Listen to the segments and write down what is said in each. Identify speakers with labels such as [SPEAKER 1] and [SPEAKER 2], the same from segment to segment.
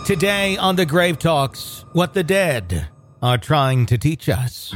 [SPEAKER 1] Today on The Grave Talks, what the dead are trying to teach us.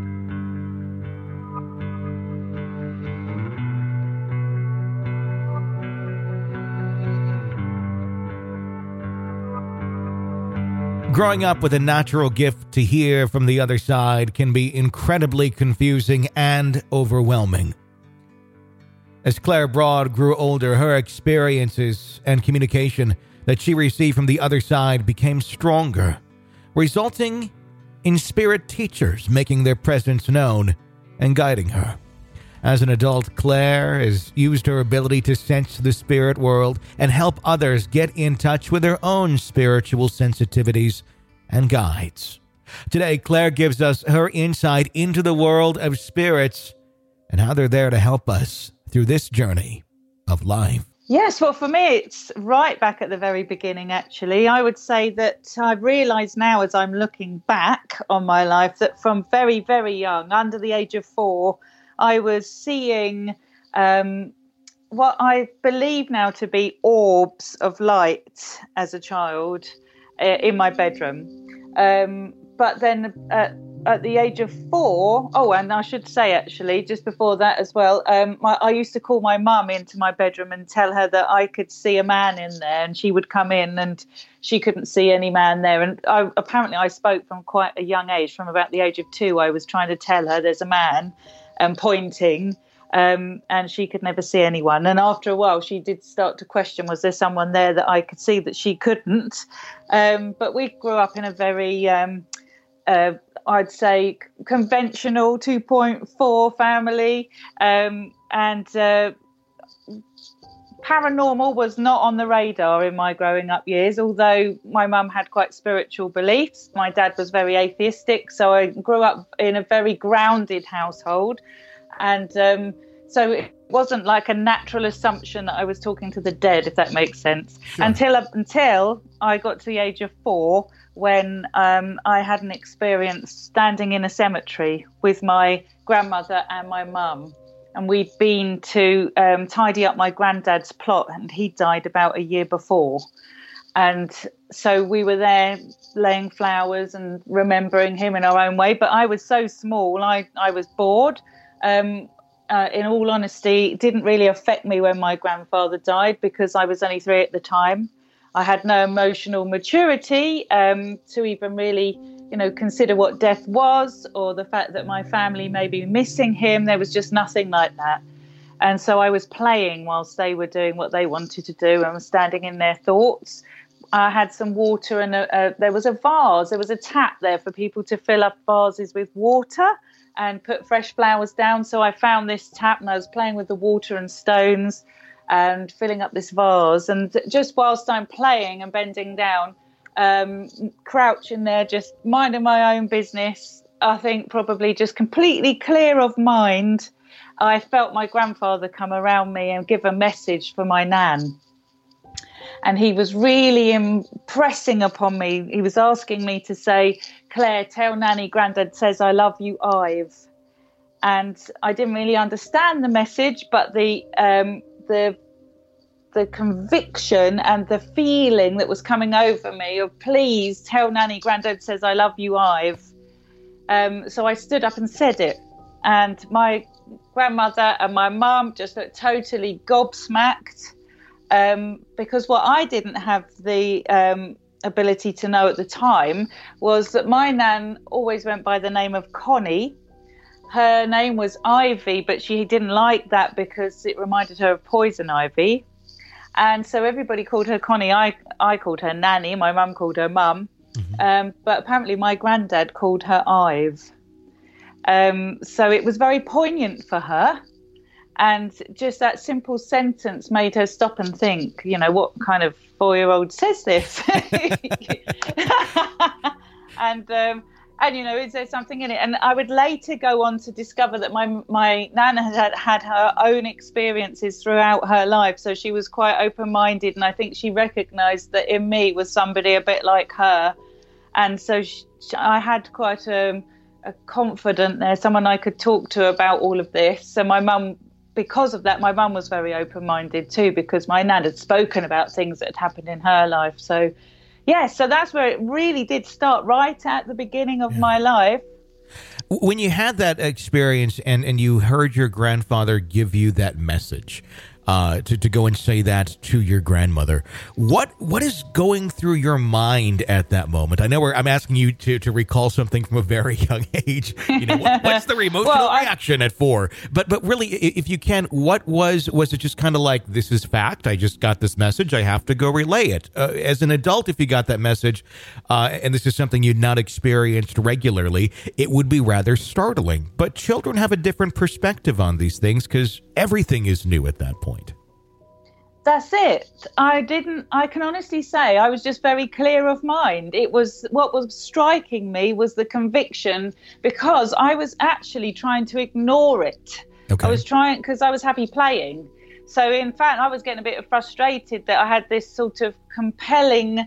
[SPEAKER 1] Growing up with a natural gift to hear from the other side can be incredibly confusing and overwhelming. As Claire Broad grew older, her experiences and communication that she received from the other side became stronger, resulting in spirit teachers making their presence known and guiding her. As an adult, Claire has used her ability to sense the spirit world and help others get in touch with their own spiritual sensitivities and guides. Today, Claire gives us her insight into the world of spirits and how they're there to help us through this journey of life.
[SPEAKER 2] Yes, well, for me, it's right back at the very beginning, actually. I would say that I've realised now as I'm looking back on my life that from very, very young, under the age of 4, I was seeing what I believe now to be orbs of light as a child in my bedroom. But then at the age of 4, and I should say actually just before that as well, I used to call my mum into my bedroom and tell her that I could see a man in there, and she would come in and she couldn't see any man there. And apparently I spoke from quite a young age. From about the age of 2, I was trying to tell her there's a man and pointing, and she could never see anyone. And after a while, she did start to question, was there someone there that I could see that she couldn't? But we grew up in a very, I'd say, conventional 2.4 family. And paranormal was not on the radar in my growing up years, although my mum had quite spiritual beliefs. My dad was very atheistic, so I grew up in a very grounded household. And so it wasn't like a natural assumption that I was talking to the dead, if that makes sense. Sure. Until I got to the age of 4, when I had an experience standing in a cemetery with my grandmother and my mum. And we'd been to tidy up my granddad's plot, and he died about a year before. And so we were there laying flowers and remembering him in our own way. But I was so small, I was bored. In all honesty, it didn't really affect me when my grandfather died because I was only 3 at the time. I had no emotional maturity to even really, consider what death was, or the fact that my family may be missing him. There was just nothing like that. And so I was playing whilst they were doing what they wanted to do and was standing in their thoughts. I had some water and there was a vase. There was a tap there for people to fill up vases with water and put fresh flowers down. So I found this tap and I was playing with the water and stones and filling up this vase. And just whilst I'm playing and bending down, crouching there, just minding my own business, I think probably just completely clear of mind, I felt my grandfather come around me and give a message for my nan. And he was really impressing upon me. He was asking me to say, Claire, tell Nanny Grandad says I love you, Ive. And I didn't really understand the message, but the conviction and the feeling that was coming over me of, please tell Nanny Grandad says I love you, Ive. So I stood up and said it. And my grandmother and my mum just looked totally gobsmacked. Because what I didn't have the ability to know at the time was that my nan always went by the name of Connie. Her name was Ivy, but she didn't like that because it reminded her of poison ivy. And so everybody called her Connie. I called her Nanny. My mum called her Mum. Mm-hmm. But apparently my granddad called her Ive. So it was very poignant for her. And just that simple sentence made her stop and think, what kind of 4-year-old says this? And is there something in it? And I would later go on to discover that my nan had her own experiences throughout her life. So she was quite open-minded. And I think she recognised that in me was somebody a bit like her. And so I had quite a confidant there, someone I could talk to about all of this. So my mum, because of that, my mum was very open-minded too, because my nan had spoken about things that had happened in her life. So Yeah, so that's where it really did start, right at the beginning of my life.
[SPEAKER 1] When you had that experience and you heard your grandfather give you that message, to go and say that to your grandmother, what is going through your mind at that moment? I know I'm asking you to recall something from a very young age. You know, what's the emotional reaction at 4? But really, if you can, what was it just kind of like, this is fact, I just got this message, I have to go relay it? As an adult, if you got that message, and this is something you'd not experienced regularly, it would be rather startling. But children have a different perspective on these things because everything is new at that point.
[SPEAKER 2] That's it. I can honestly say I was just very clear of mind. It was, what was striking me was the conviction, because I was actually trying to ignore it.
[SPEAKER 1] Okay.
[SPEAKER 2] I was trying, because I was happy playing. So in fact, I was getting a bit frustrated that I had this sort of compelling,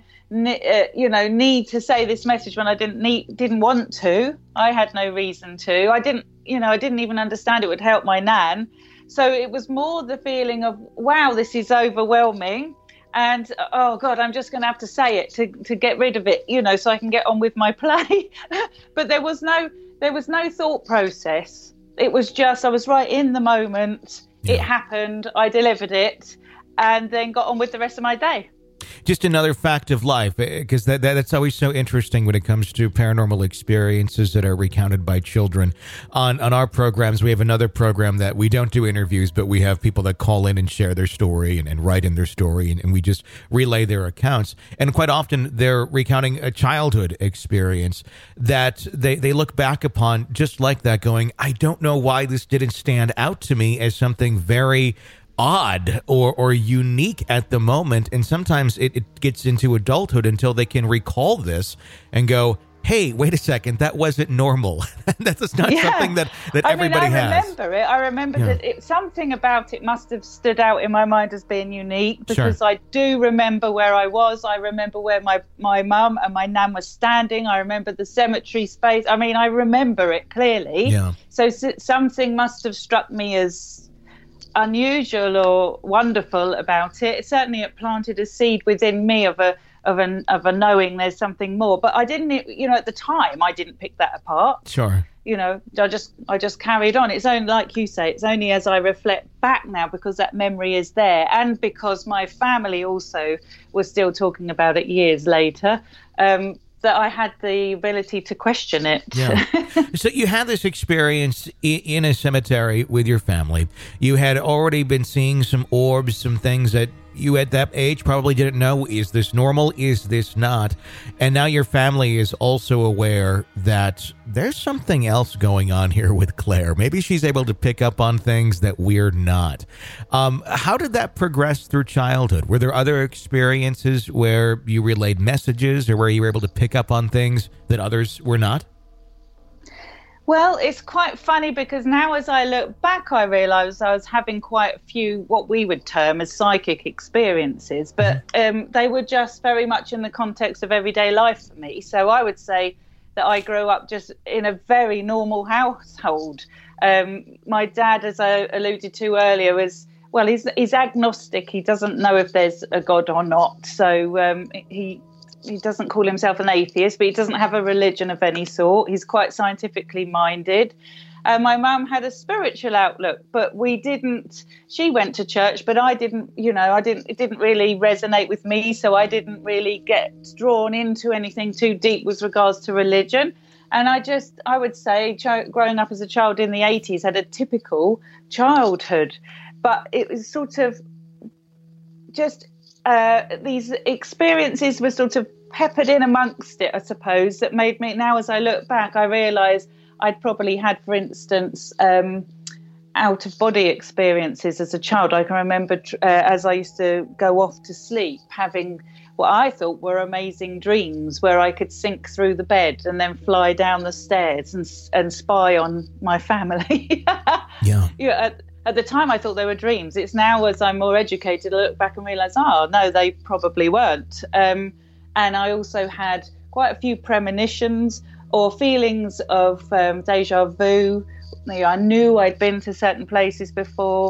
[SPEAKER 2] need to say this message when I didn't want to. I had no reason to. I didn't even understand it would help my nan. So it was more the feeling of, wow, this is overwhelming. And, oh, God, I'm just going to have to say it to get rid of it, so I can get on with my play. But there was no thought process. It was just, I was right in the moment. Yeah. It happened. I delivered it and then got on with the rest of my day.
[SPEAKER 1] Just another fact of life, because that's always so interesting when it comes to paranormal experiences that are recounted by children. On our programs, we have another program that we don't do interviews, but we have people that call in and share their story and write in their story, and we just relay their accounts. And quite often, they're recounting a childhood experience that they look back upon just like that, going, I don't know why this didn't stand out to me as something very odd or unique at the moment. And sometimes it gets into adulthood until they can recall this and go, hey, wait a second, that wasn't normal. That's not something that everybody has.
[SPEAKER 2] I remember it. I remember that something about it must have stood out in my mind as being unique, because I do remember where I was. I remember where my mum and my nan were standing. I remember the cemetery space. I mean, I remember it clearly. Yeah. So something must have struck me as unusual or wonderful about it. Certainly it planted a seed within me of a knowing there's something more. But I didn't, at the time, I didn't pick that apart.
[SPEAKER 1] Sure.
[SPEAKER 2] I just carried on. It's only, like you say, it's only as I reflect back now, because that memory is there, and because my family also was still talking about it years later, that I had the ability to question it.
[SPEAKER 1] Yeah. So you had this experience in a cemetery with your family. You had already been seeing some orbs, some things that you at that age probably didn't know. Is this normal? Is this not? And now your family is also aware that there's something else going on here with Claire. Maybe she's able to pick up on things that we're not. How did that progress through childhood? Were there other experiences where you relayed messages or where you were able to pick up on things that others were not?
[SPEAKER 2] Well, it's quite funny, because now as I look back, I realise I was having quite a few what we would term as psychic experiences, but they were just very much in the context of everyday life for me. So I would say that I grew up just in a very normal household. My dad, as I alluded to earlier, he's agnostic. He doesn't know if there's a God or not. So he doesn't call himself an atheist, but he doesn't have a religion of any sort. He's quite scientifically minded. My mum had a spiritual outlook, but she went to church, but it didn't really resonate with me. So I didn't really get drawn into anything too deep with regards to religion. And I would say growing up as a child in the 80s had a typical childhood, but it was sort of just these experiences were sort of peppered in amongst it, I suppose, that made me, now as I look back, I realise I'd probably had, for instance, out-of-body experiences as a child. I can remember as I used to go off to sleep, having what I thought were amazing dreams where I could sink through the bed and then fly down the stairs and spy on my family. Yeah. At the time, I thought they were dreams. It's now, as I'm more educated, I look back and realise, no, they probably weren't. And I also had quite a few premonitions or feelings of deja vu. I knew I'd been to certain places before.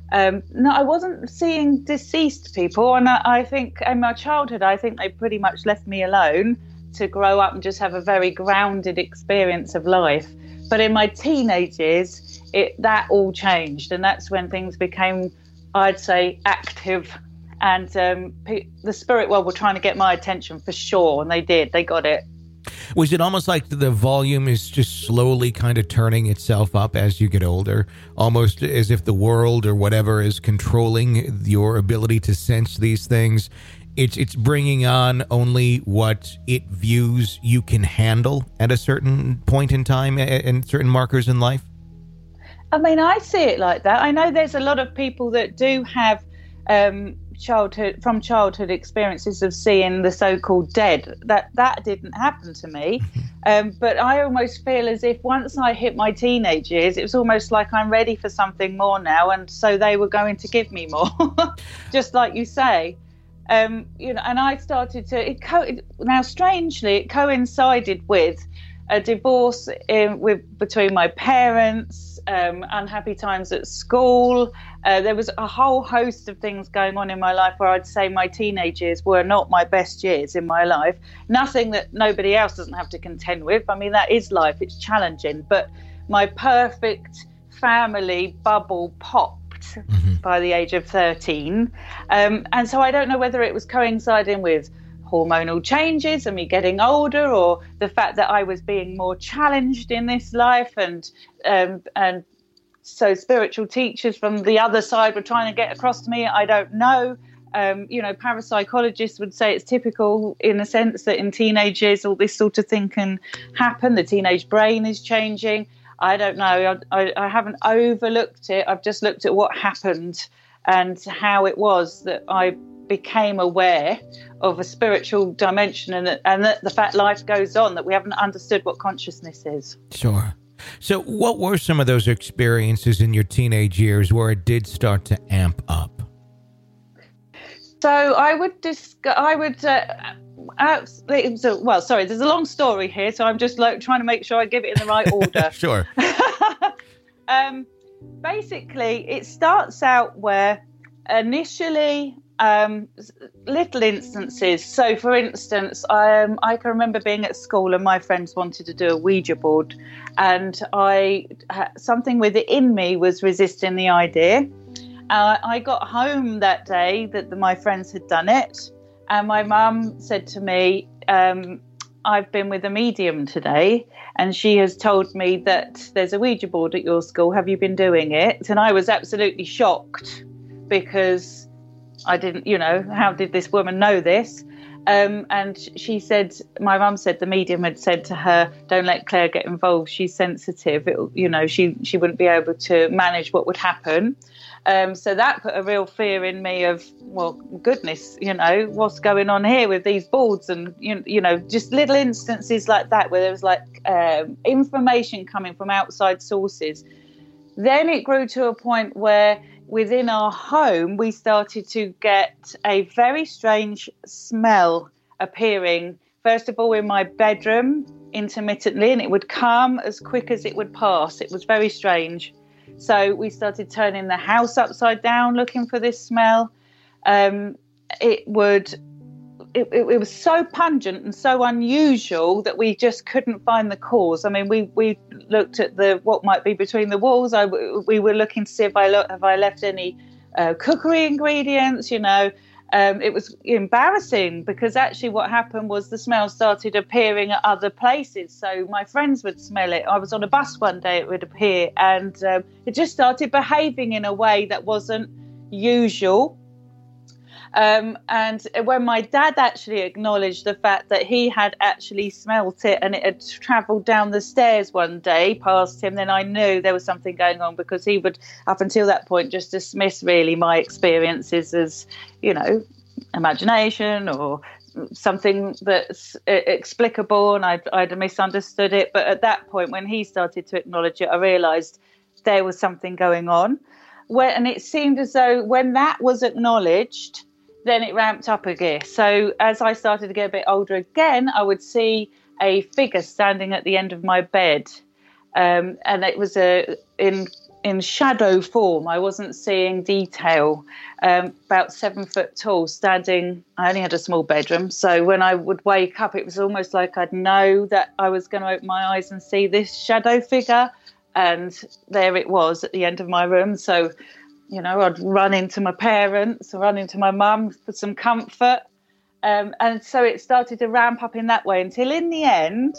[SPEAKER 2] No, I wasn't seeing deceased people, and I think in my childhood, I think they pretty much left me alone to grow up and just have a very grounded experience of life. But in my teenage years, that all changed, and that's when things became, I'd say, active. And the spirit world were trying to get my attention for sure, and they did. They got it.
[SPEAKER 1] Was it almost like the volume is just slowly kind of turning itself up as you get older, almost as if the world or whatever is controlling your ability to sense these things? It's bringing on only what it views you can handle at a certain point in time and certain markers in life?
[SPEAKER 2] I mean, I see it like that. I know there's a lot of people that do have childhood experiences of seeing the so-called dead. That didn't happen to me, but I almost feel as if once I hit my teenage years, it was almost like I'm ready for something more now, and so they were going to give me more, just like you say. And I started to. Now, strangely, it coincided with a divorce between my parents, unhappy times at school. There was a whole host of things going on in my life where I'd say my teenage years were not my best years in my life. Nothing that nobody else doesn't have to contend with. I mean, that is life. It's challenging. But my perfect family bubble popped by the age of 13. And so I don't know whether it was coinciding with hormonal changes and me getting older, or the fact that I was being more challenged in this life, and so spiritual teachers from the other side were trying to get across to me. I don't know. Parapsychologists would say it's typical in the sense that in teenage years all this sort of thing can happen. The teenage brain is changing. I don't know. I haven't overlooked it. I've just looked at what happened and how it was that I became aware of a spiritual dimension, and that the fact life goes on, that we haven't understood what consciousness is.
[SPEAKER 1] Sure. So what were some of those experiences in your teenage years where it did start to amp up?
[SPEAKER 2] So there's a long story here, so I'm just trying to make sure I give it in the right order.
[SPEAKER 1] Sure.
[SPEAKER 2] Basically, it starts out where initially little instances. So, for instance, I can remember being at school and my friends wanted to do a Ouija board, and something within me was resisting the idea. I got home that day that my friends had done it, and my mum said to me, I've been with a medium today, and she has told me that there's a Ouija board at your school. Have you been doing it? And I was absolutely shocked, because I didn't, how did this woman know this? And she said, my mum said the medium had said to her, don't let Claire get involved. She's sensitive. She wouldn't be able to manage what would happen. So that put a real fear in me of, well, goodness, what's going on here with these boards, and, just little instances like that where there was information coming from outside sources. Then it grew to a point where within our home, we started to get a very strange smell appearing, first of all, in my bedroom intermittently, and it would come as quick as it would pass. It was very strange. So we started turning the house upside down, looking for this smell. It was so pungent and so unusual that we just couldn't find the cause. I mean, we looked at what might be between the walls. We were looking to see if I left any cookery ingredients. It was embarrassing, because actually what happened was the smell started appearing at other places. So my friends would smell it. I was on a bus one day, it would appear, and it just started behaving in a way that wasn't usual. And when my dad actually acknowledged the fact that he had actually smelt it and it had travelled down the stairs one day past him, then I knew there was something going on, because he would, up until that point, just dismiss really my experiences as, imagination or something that's explicable, and I'd misunderstood it. But at that point, when he started to acknowledge it, I realised there was something going on. And it seemed as though when that was acknowledged, then it ramped up again. So as I started to get a bit older again, I would see a figure standing at the end of my bed. And it was in in shadow form. I wasn't seeing detail. About 7 foot tall, standing. I only had a small bedroom, so when I would wake up, it was almost like I'd know that I was going to open my eyes and see this shadow figure, and there it was at the end of my room. So, you know, I'd run into my parents, run into my mum for some comfort, and so it started to ramp up in that way until, in the end,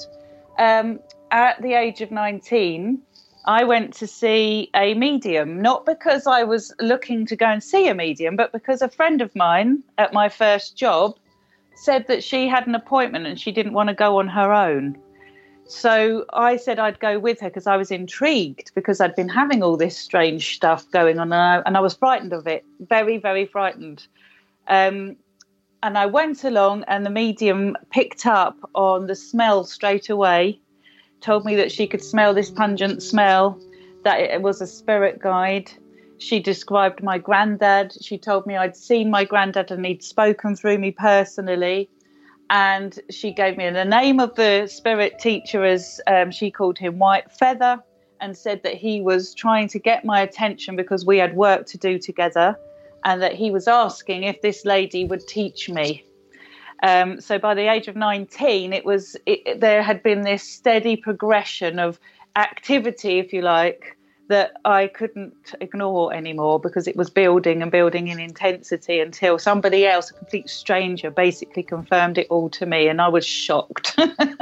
[SPEAKER 2] at the age of 19. I went to see a medium, not because I was looking to go and see a medium, but because a friend of mine at my first job said that she had an appointment and she didn't want to go on her own. So I said I'd go with her because I was intrigued, because I'd been having all this strange stuff going on, and I was frightened of it, very, very frightened. And I went along, and the medium picked up on the smell straight away, told me that she could smell this pungent smell, that it was a spirit guide. She described my granddad. She told me I'd seen my granddad and he'd spoken through me personally. And she gave me the name of the spirit teacher as she called him White Feather, and said that he was trying to get my attention because we had work to do together, and that he was asking if this lady would teach me. So by the age of 19, there had been this steady progression of activity, if you like, that I couldn't ignore anymore, because it was building and building in intensity until somebody else, a complete stranger, basically confirmed it all to me, and I was shocked.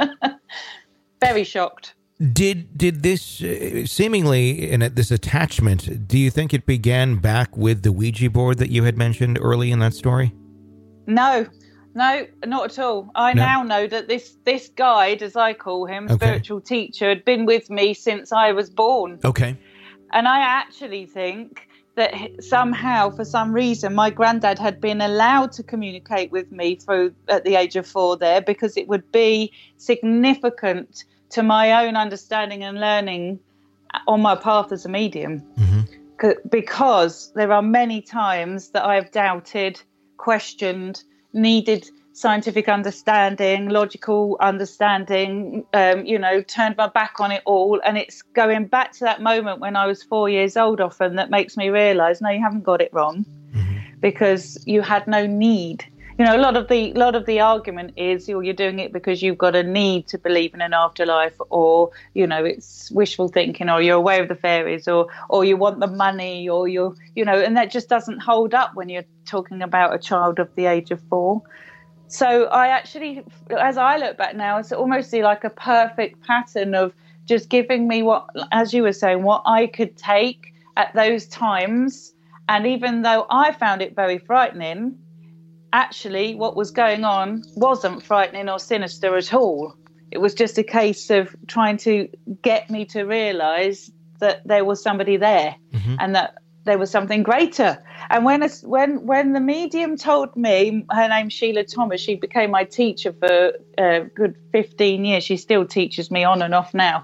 [SPEAKER 2] Very shocked.
[SPEAKER 1] Did this seemingly, in this attachment, do you think it began back with the Ouija board that you had mentioned early in that story?
[SPEAKER 2] No, not at all. I now know that this guide, as I call him, spiritual teacher, had been with me since I was born.
[SPEAKER 1] Okay.
[SPEAKER 2] And I actually think that somehow, for some reason, my granddad had been allowed to communicate with me at the age of 4 there, because it would be significant to my own understanding and learning on my path as a medium. Mm-hmm. Because there are many times that I have doubted, questioned, needed scientific understanding, logical understanding, turned my back on it all. And it's going back to that moment when I was 4 years old often that makes me realise, no, you haven't got it wrong, because you had no need. You know, a lot of the argument is you're doing it because you've got a need to believe in an afterlife, or, you know, it's wishful thinking, or you're aware of the fairies, or you want the money, or and that just doesn't hold up when you're talking about a child of the age of 4. So I actually, as I look back now, it's almost like a perfect pattern of just giving me what, as you were saying, what I could take at those times. And even though I found it very frightening, actually what was going on wasn't frightening or sinister at all. It was just a case of trying to get me to realise that there was somebody there, and that there was something greater. And when the medium told me, her name's Sheila Thomas, she became my teacher for a good 15 years. She still teaches me on and off now.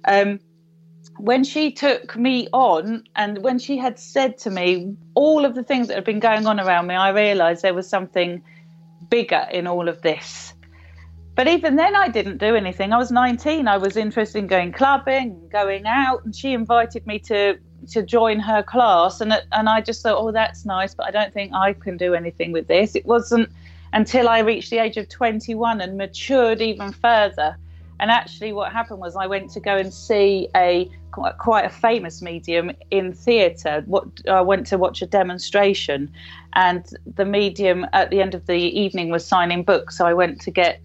[SPEAKER 2] When she took me on, and when she had said to me all of the things that had been going on around me, I realised there was something bigger in all of this. But even then I didn't do anything. I was 19. I was interested in going clubbing, going out, and she invited me to join her class. And I just thought, oh, that's nice, but I don't think I can do anything with this. It wasn't until I reached the age of 21 and matured even further. And actually what happened was I went to go and see quite a famous medium in theatre. I went to watch a demonstration, and the medium at the end of the evening was signing books. So I went to get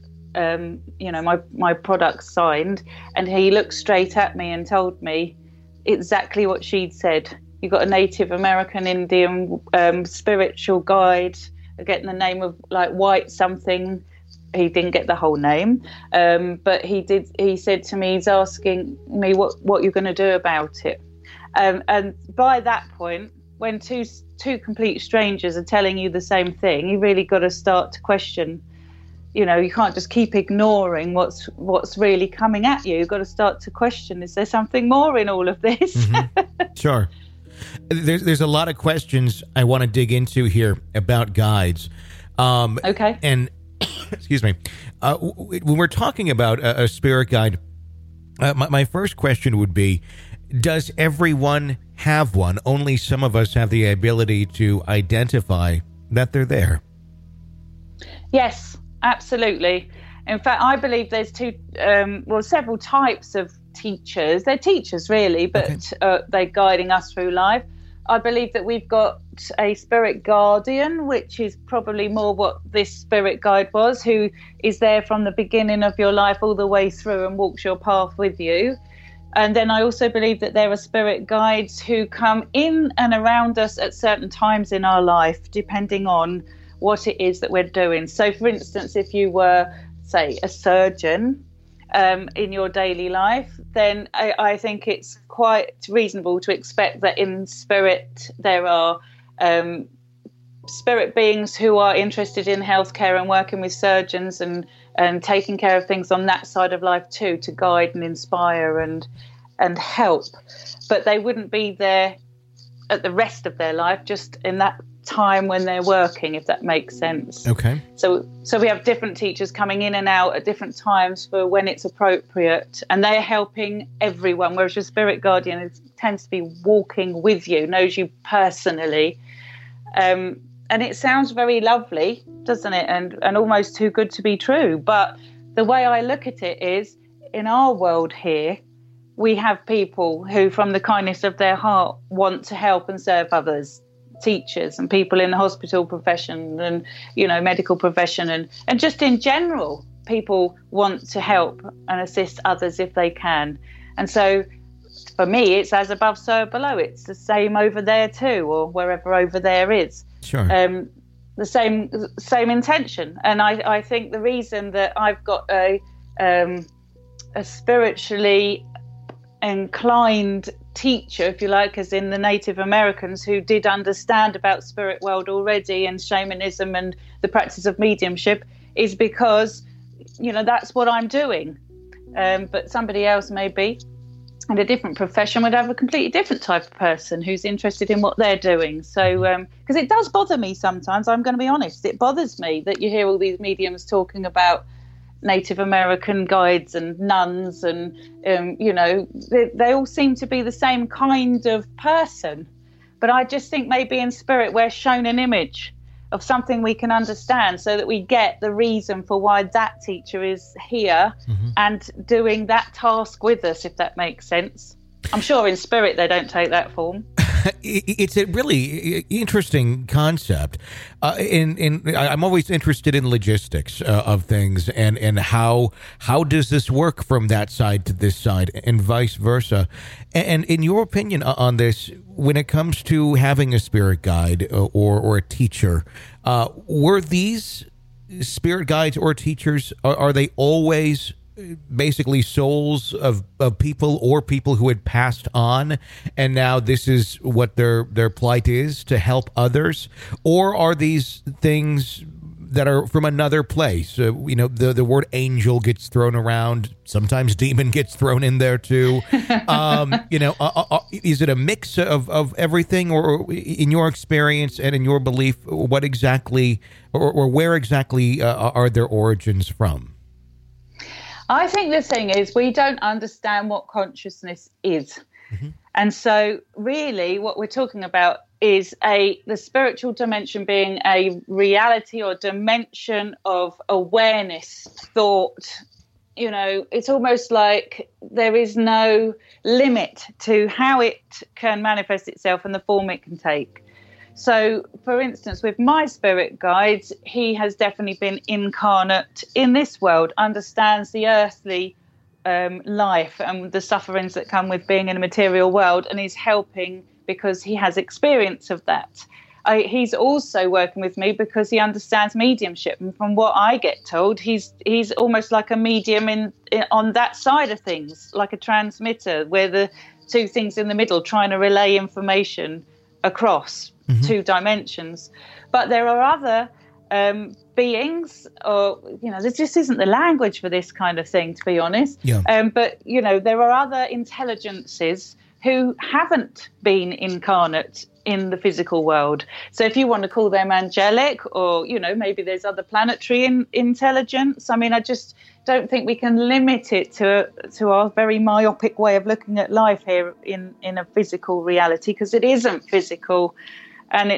[SPEAKER 2] my products signed, and he looked straight at me and told me exactly what she'd said. You got a Native American Indian spiritual guide, getting the name of like White something. He didn't get the whole name, but he said to me, he's asking me what you're going to do about it. And by that point, when two complete strangers are telling you the same thing, you really got to start to question. You know, you can't just keep ignoring what's really coming at you. You've got to start to question, is there something more in all of this?
[SPEAKER 1] Sure. There's a lot of questions I want to dig into here about guides.
[SPEAKER 2] Okay.
[SPEAKER 1] And excuse me. When we're talking about a spirit guide, my first question would be, does everyone have one? Only some of us have the ability to identify that they're there.
[SPEAKER 2] Yes, absolutely. In fact, I believe there's several types of teachers. They're teachers, really, but they're guiding us through life. I believe that we've got a spirit guardian, which is probably more what this spirit guide was, who is there from the beginning of your life all the way through and walks your path with you. And then I also believe that there are spirit guides who come in and around us at certain times in our life, depending on what it is that we're doing. So, for instance, if you were, say, a surgeon in your daily life, then I think it's quite reasonable to expect that in spirit there are spirit beings who are interested in healthcare and working with surgeons and taking care of things on that side of life too, to guide and inspire and help. But they wouldn't be there at the rest of their life, just in that time when they're working, if that makes sense.
[SPEAKER 1] Okay.
[SPEAKER 2] So we have different teachers coming in and out at different times for when it's appropriate, and they're helping everyone, whereas your spirit guardian tends to be walking with you, knows you personally. And it sounds very lovely, doesn't it? And almost too good to be true. But the way I look at it is, in our world here, we have people who, from the kindness of their heart, want to help and serve others. Teachers and people in the hospital profession and, medical profession and just in general, people want to help and assist others if they can. And so for me, it's as above, so below. It's the same over there too, or wherever over there is.
[SPEAKER 1] Sure.
[SPEAKER 2] The same intention. And I think the reason that I've got a spiritually inclined teacher, if you like, as in the Native Americans who did understand about spirit world already and shamanism and the practice of mediumship, is because, that's what I'm doing. But somebody else maybe in a different profession would have a completely different type of person who's interested in what they're doing. So, because it does bother me sometimes, I'm going to be honest, it bothers me that you hear all these mediums talking about Native American guides and nuns and, they all seem to be the same kind of person. But I just think maybe in spirit we're shown an image of something we can understand so that we get the reason for why that teacher is here and doing that task with us, if that makes sense. I'm sure in spirit they don't take that form.
[SPEAKER 1] It's a really interesting concept. I'm always interested in logistics of things and how does this work from that side to this side and vice versa. And in your opinion on this, when it comes to having a spirit guide or a teacher, were these spirit guides or teachers, are they always basically souls of people or people who had passed on and now this is what their plight is, to help others? Or are these things that are from another place? The word angel gets thrown around, sometimes demon gets thrown in there too. Is it a mix of everything, or in your experience and in your belief, what exactly or where exactly are their origins from?
[SPEAKER 2] I think the thing is, we don't understand what consciousness is. And so really what we're talking about is the spiritual dimension being a reality or dimension of awareness, thought. It's almost like there is no limit to how it can manifest itself and the form it can take. So, for instance, with my spirit guide, he has definitely been incarnate in this world, understands the earthly life and the sufferings that come with being in a material world, and is helping because he has experience of that. He's also working with me because he understands mediumship, and from what I get told, he's almost like a medium on that side of things, like a transmitter, where the two things in the middle trying to relay information across two dimensions. But there are other beings, or there just isn't the language for this kind of thing, to be honest. But there are other intelligences who haven't been incarnate in the physical world. So if you want to call them angelic, or, you know, maybe there's other planetary intelligence. I mean, I just don't think we can limit it to our very myopic way of looking at life here in a physical reality, because it isn't physical. And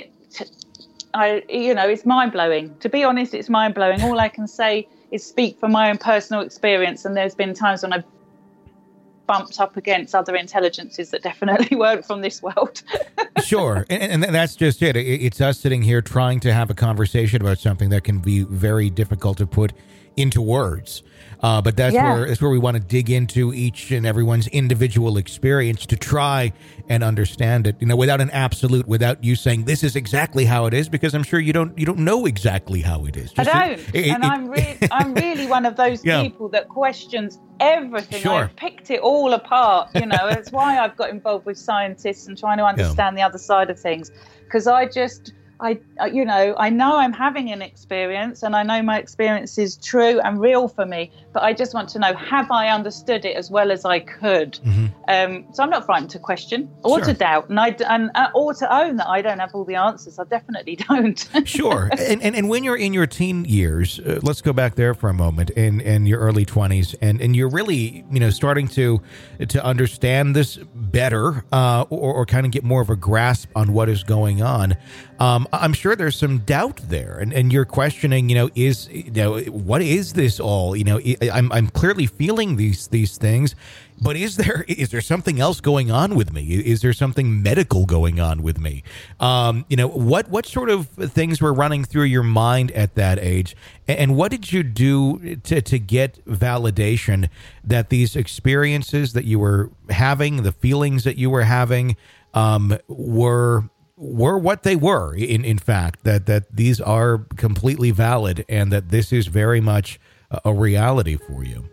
[SPEAKER 2] it's mind-blowing. To be honest, it's mind-blowing. All I can say is speak from my own personal experience. And there's been times when I've bumped up against other intelligences that definitely weren't from this world.
[SPEAKER 1] Sure. And that's just it. It's us sitting here trying to have a conversation about something that can be very difficult to put into words. But that's where we want to dig into each and everyone's individual experience to try and understand it, you know, without an absolute, without you saying this is exactly how it is, because I'm sure you don't know exactly how it is.
[SPEAKER 2] I don't. I'm really one of those people that questions everything.
[SPEAKER 1] Sure.
[SPEAKER 2] I've picked it all apart. You know, it's why I've got involved with scientists and trying to understand the other side of things, because I know I'm having an experience, and I know my experience is true and real for me, but I just want to know, have I understood it as well as I could? Mm-hmm. So I'm not frightened to question or to doubt, or to own that I don't have all the answers. I definitely don't.
[SPEAKER 1] Sure. And when you're in your teen years, let's go back there for a moment, in your early 20s, and you're really, you know, starting to understand this better, or kind of get more of a grasp on what is going on. I'm sure there's some doubt there, and you're questioning, what is this all? You know, I'm clearly feeling these things, but is there something else going on with me? Is there something medical going on with me? What sort of things were running through your mind at that age, and what did you do to get validation that these experiences that you were having, the feelings that you were having, were what they were, in fact, that these are completely valid, and that this is very much a reality for you?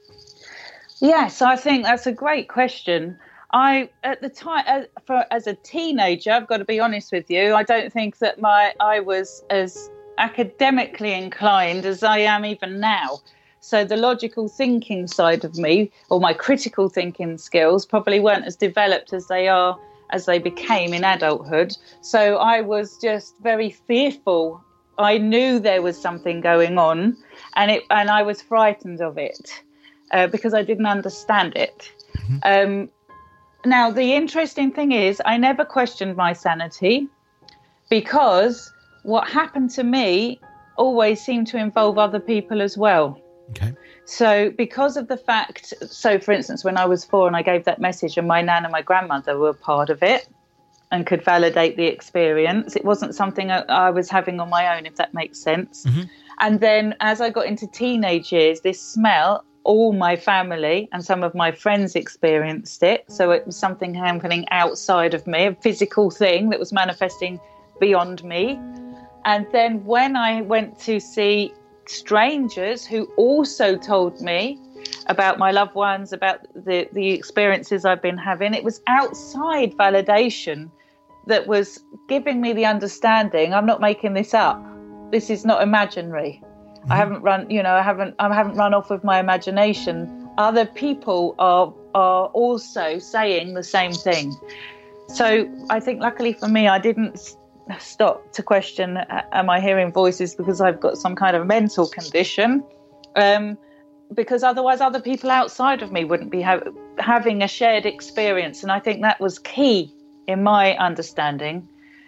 [SPEAKER 2] Yes, I think that's a great question. At the time, as a teenager, I've got to be honest with you, I don't think that I was as academically inclined as I am even now. So the logical thinking side of me, or my critical thinking skills, probably weren't as developed as they became in adulthood. So I was just very fearful. I knew there was something going on, and I was frightened of it because I didn't understand it. Mm-hmm. Now, the interesting thing is, I never questioned my sanity, because what happened to me always seemed to involve other people as well.
[SPEAKER 1] Okay.
[SPEAKER 2] So because of the fact, for instance, when I was 4 and I gave that message, and my nan and my grandmother were part of it and could validate the experience, it wasn't something I was having on my own, if that makes sense. Mm-hmm. And then as I got into teenage years, this smell, all my family and some of my friends experienced it. So it was something happening outside of me, a physical thing that was manifesting beyond me. And then when I went to see strangers who also told me about my loved ones, about the experiences I've been having, it was outside validation that was giving me the understanding, I'm not making this up. This is not imaginary. Mm-hmm. I haven't run off with my imagination. Other people are also saying the same thing. So I think luckily for me, I didn't stop to question, am I hearing voices because I've got some kind of mental condition? Because otherwise other people outside of me wouldn't be having a shared experience. And I think that was key in my understanding.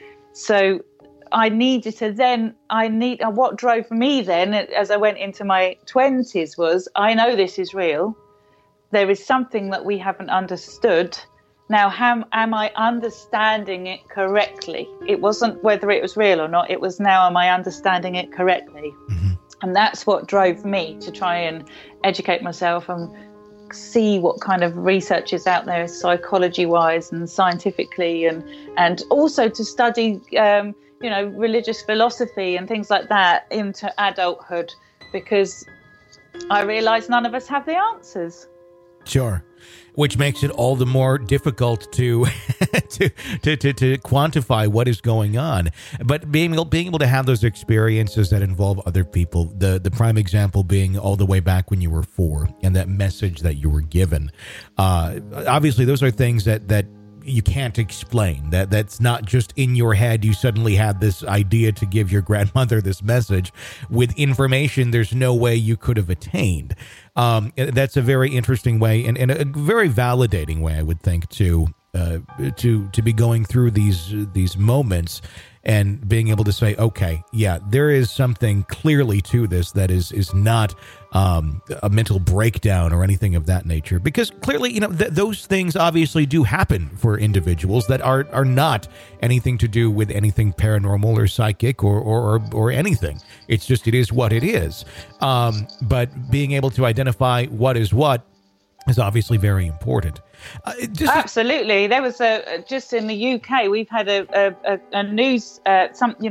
[SPEAKER 2] So I needed to what drove me then as I went into my 20s was, I know this is real. There is something that we haven't understood. Now, am I understanding it correctly? It wasn't whether it was real or not. It was now, am I understanding it correctly? Mm-hmm. And that's what drove me to try and educate myself and see what kind of research is out there psychology-wise and scientifically, and also to study, religious philosophy and things like that into adulthood, because I realised none of us have the answers.
[SPEAKER 1] Sure. Which makes it all the more difficult to to quantify what is going on. But being able to have those experiences that involve other people, the prime example being all the way back when you were 4 and that message that you were given. Obviously, those are things that you can't explain. That's not just in your head. You suddenly had this idea to give your grandmother this message with information there's no way you could have attained. That's a very interesting way and a very validating way, I would think, to be going through these moments and being able to say, okay, yeah, there is something clearly to this that is not a mental breakdown or anything of that nature. Because clearly, those things obviously do happen for individuals that are not anything to do with anything paranormal or psychic or anything. It's just, it is what it is. But being able to identify what is obviously very important.
[SPEAKER 2] Absolutely. There was just in the UK, we've had a news, oh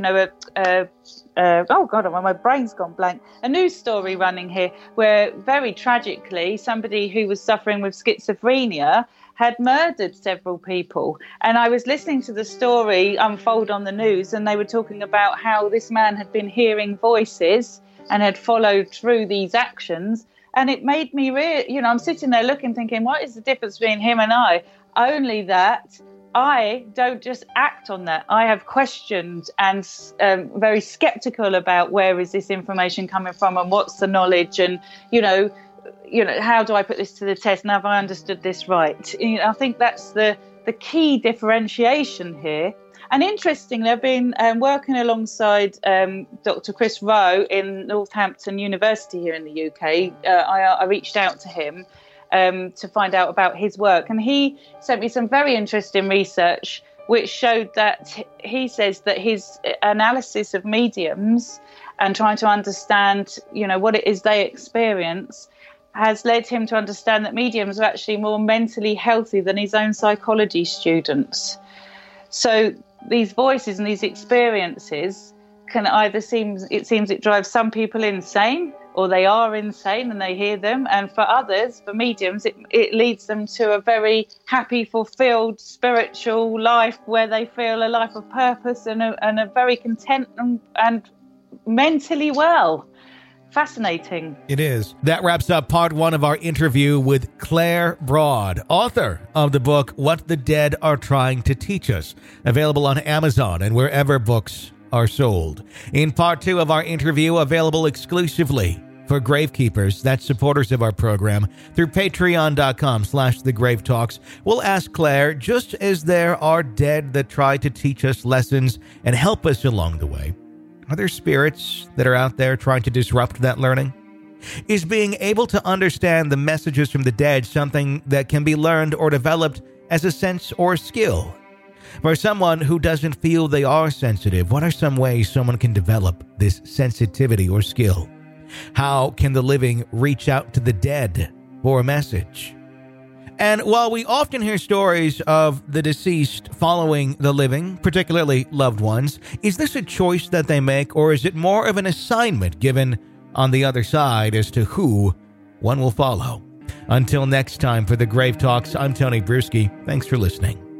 [SPEAKER 2] God, my brain's gone blank. A news story running here where very tragically somebody who was suffering with schizophrenia had murdered several people. And I was listening to the story unfold on the news, and they were talking about how this man had been hearing voices and had followed through these actions. And it made me I'm sitting there looking, thinking, what is the difference between him and I? Only that I don't just act on that. I have questioned and very skeptical about where is this information coming from and what's the knowledge and, how do I put this to the test? And have I understood this right? I think that's the key differentiation here. And interestingly, I've been working alongside Dr. Chris Rowe in Northampton University here in the UK. I reached out to him to find out about his work, and he sent me some very interesting research which showed that he says that his analysis of mediums and trying to understand, what it is they experience has led him to understand that mediums are actually more mentally healthy than his own psychology students. So these voices and these experiences can either it drives some people insane, or they are insane and they hear them. And for others, for mediums, it leads them to a very happy, fulfilled spiritual life where they feel a life of purpose and a very content and mentally well. Fascinating.
[SPEAKER 1] It is. That wraps up part one of our interview with Claire Broad, author of the book, What the Dead Are Trying to Teach Us, available on Amazon and wherever books are sold. In part two of our interview, available exclusively for Gravekeepers, that's supporters of our program, through patreon.com/thegravetalks, we'll ask Claire, just as there are dead that try to teach us lessons and help us along the way, are there spirits that are out there trying to disrupt that learning? Is being able to understand the messages from the dead something that can be learned or developed as a sense or skill? For someone who doesn't feel they are sensitive, what are some ways someone can develop this sensitivity or skill? How can the living reach out to the dead for a message? And while we often hear stories of the deceased following the living, particularly loved ones, is this a choice that they make, or is it more of an assignment given on the other side as to who one will follow? Until next time, for the Grave Talks, I'm Tony Bruschi. Thanks for listening.